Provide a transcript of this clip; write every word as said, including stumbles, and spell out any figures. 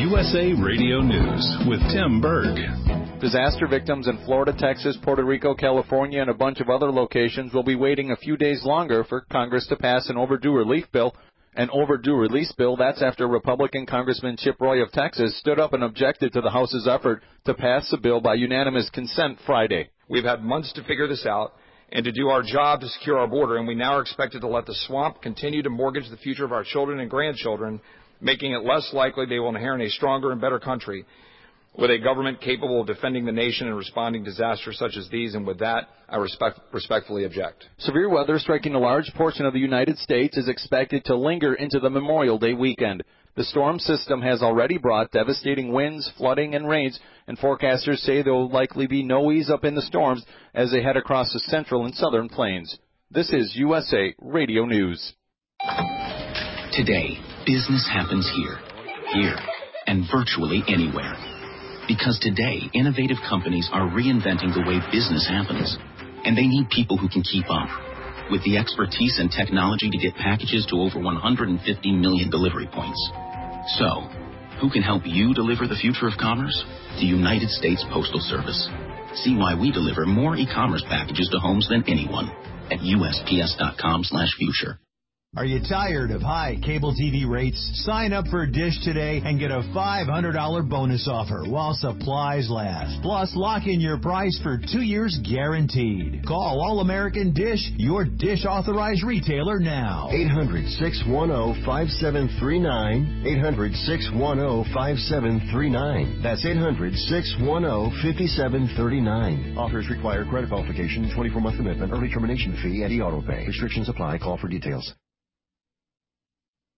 U S A Radio News with Tim Berg. Disaster victims in Florida, Texas, Puerto Rico, California, and a bunch of other locations will be waiting a few days longer for Congress to pass an overdue relief bill. An overdue release bill, that's after Republican Congressman Chip Roy of Texas stood up and objected to the House's effort to pass the bill by unanimous consent Friday. We've had months to figure this out and to do our job to secure our border, and we now are expected to let the swamp continue to mortgage the future of our children and grandchildren, making it less likely they will inherit a stronger and better country with a government capable of defending the nation and responding to disasters such as these. And with that, I respect, respectfully object. Severe weather striking a large portion of the United States is expected to linger into the Memorial Day weekend. The storm system has already brought devastating winds, flooding, and rains, and forecasters say there will likely be no ease up in the storms as they head across the central and southern plains. This is U S A Radio News. Today, business happens here, here, and virtually anywhere. Because today, innovative companies are reinventing the way business happens. And they need people who can keep up. With the expertise and technology to get packages to over one hundred fifty million delivery points. So, who can help you deliver the future of commerce? The United States Postal Service. See why we deliver more e-commerce packages to homes than anyone at U S P S dot com slash future. Are you tired of high cable T V rates? Sign up for Dish today and get a five hundred dollars bonus offer while supplies last. Plus, lock in your price for two years guaranteed. Call All-American Dish, your Dish authorized retailer now. eight hundred, six one zero, five seven three nine. eight hundred, six one zero, five seven three nine. That's eight hundred, six one zero, five seven three nine. Offers require credit qualification, twenty-four month commitment, early termination fee, and e-auto pay. Restrictions apply. Call for details.